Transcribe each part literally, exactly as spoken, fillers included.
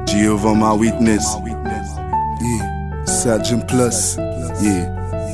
Jehovah my witness. Yeah, Sergeant Plus. Yeah.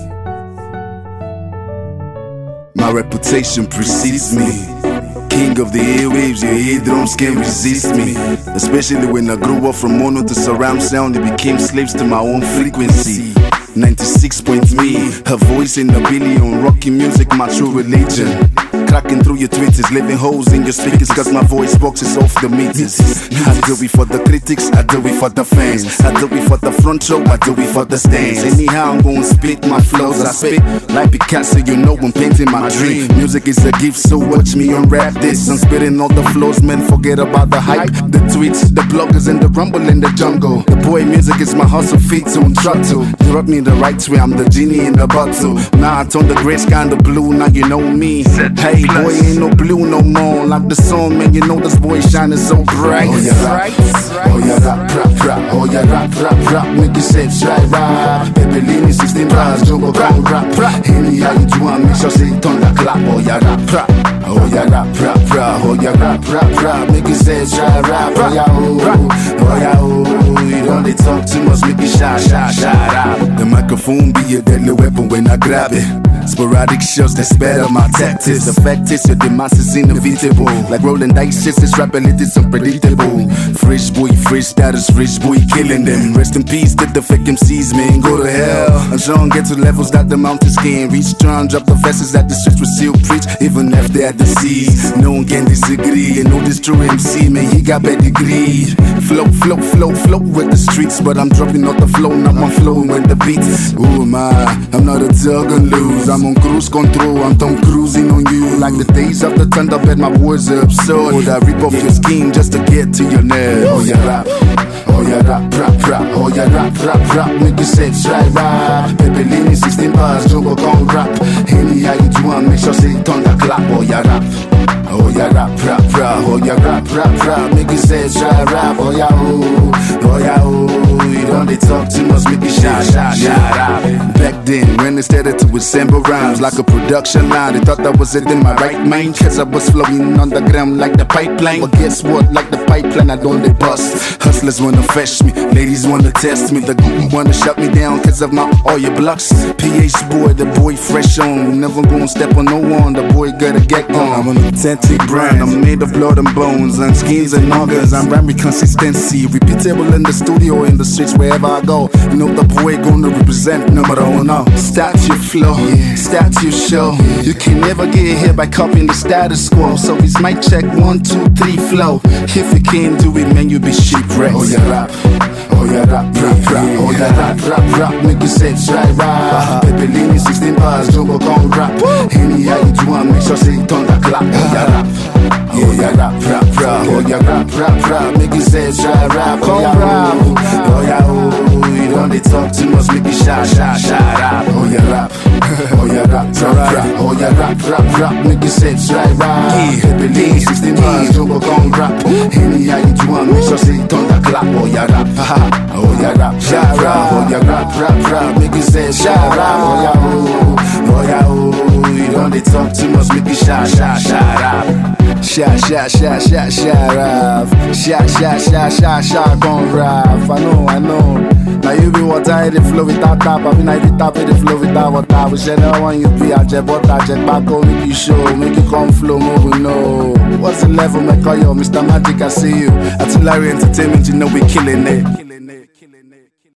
My reputation precedes me. King of the airwaves, your eardrums can't resist me. Especially when I grew up from mono to surround sound, they became slaves to my own frequency. ninety-six point me, her voice in a billion, rocking music, my true religion. Cracking through your twitters, leaving holes in your speakers, cause my voice boxes off the meters. I do it for the critics, I do it for the fans. I do it for the front row, I do it for the stands. Anyhow I'm gonna spit my flows, I spit like Picasso, you know I'm painting my dream. Music is a gift, so watch me unwrap this. I'm spitting all the flows, man, forget about the hype. The tweets, the bloggers and the rumble in the jungle. The boy music is my hustle, feet to throttle. You rub me the right way, I'm the genie in the bottle. Now I turn the gray sky into blue, now you know me. Hey boy, ain't no blue no more. Like the song, man, you know this boy shining so bright. Oh yeah, rap, oh yeah, rap, rap, rap. Oh yeah, rap, rap, rap. Make yourself try rap. Baby, lean sixteen bars, jungle rap, rap, rap. Any how you do, I make sure say thunder clap. Oh yeah, rap, rap. Oh yeah, rap, rap, rap. Oh yeah, rap, rap, rap. Make yourself try rap. Oh yeah, oh, oh yeah, oh. You don't they talk too much, make it shot, shot, shot out. The microphone be a deadly weapon when I grab it. Sporadic shots, that's better my tactics. The fact is your demise is inevitable. Like rolling dice, just this rap it's unpredictable. Fresh boy, fresh status, rich boy killing them. Rest in peace to the fake M Cs, man, go to hell. I'm sure I get to levels that the mountains can't reach. Try and drop the verses that the streets will still preach. Even after at the seas, no one can disagree. You know this true M C, man, he got pedigree. Flow, flow, flow, flow with the streets. But I'm dropping out the flow, not my flow with the beats. Oh my, I'm not a dog and lose. I'm on cruise control, I'm done cruising on you. Like the days of the Thunderbird, my words are absurd. I rip off your skin just to get to your nerve. Oh yeah, rap, oh yeah, rap, rap, rap. Oh yeah, rap, rap, rap. Make yourself try rap. Baby, lean sixteen bars, jungle gon' rap. Any how you do, I make sure say thunder clap. Oh yeah, rap. Oh yeah, rap, rap, rap. Oh yeah, rap, rap, rap. Make yourself try rap. Oh yeah, oh, oh yeah, oh. You don't they talk too much, make it shot, shot, shot out. Back then, when they started to assemble rhymes like a production line, they thought that was it in my right mind. Cause I was flowing underground like the pipeline. But guess what? Like the pipeline, I don't they bust. Hustlers wanna fetch me, ladies wanna test me. The group wanna shut me down cause of my all your blocks. P H boy, the boy fresh on. Never gonna step on no one, the boy gotta get on. I'm an authentic brand, I'm made of blood and bones and skins and organs. I'm rhyming consistency, repeatable in the studio, in the streets, wherever I go. You know the boy gonna represent number one. Start your flow, start your show. You can never get here by copying the status quo. So it's mic check, one, two, three, flow. If you can't do it, man, you be shipwrecked. Oh yeah, rap, oh yeah, rap, rap, rap. Oh yeah, rap, rap, rap. Make yourself try rap. Baby, lean sixteen bars, jungle gon' rap. Any how you do, I make sure say thunder clap. Oh yeah, rap. Oh yeah, rap, rap, rap. Oh yeah, rap, rap, rap. Make yourself try rap. Oh yeah, rap. Oh yeah, oh. You don't they talk too much, make it shot, shot, shot out. Oh yeah, rap. Oh yeah, rap, rap, rap. Oh yeah, rap, rap, rap. Make yourself try rap. Baby, lean sixteen bars, jungle gon' rap. Any how you do, I make sure say thunder clap. Oh yeah, rap. Oh yeah, rap, rap, rap. Oh yeah, rap, rap, rap. Make yourself shot rap. Oh yeah, oh. Oh yeah, oh. You don't they talk too much, make it shot, shot, shot out. Shot, shot, shot, shot, shot, rap. Shot, shot, shot, shot, shot, gon' rap. I know, I know. Now you be water, I the flow without tap. I mean, I the tap, I the flow without water. We said I want you to be a jet, but I jet back home, make you show, make you come flow, move, no. What's the level, my call you, Mister Magic, I see you. Artillery Entertainment, you know we killing it.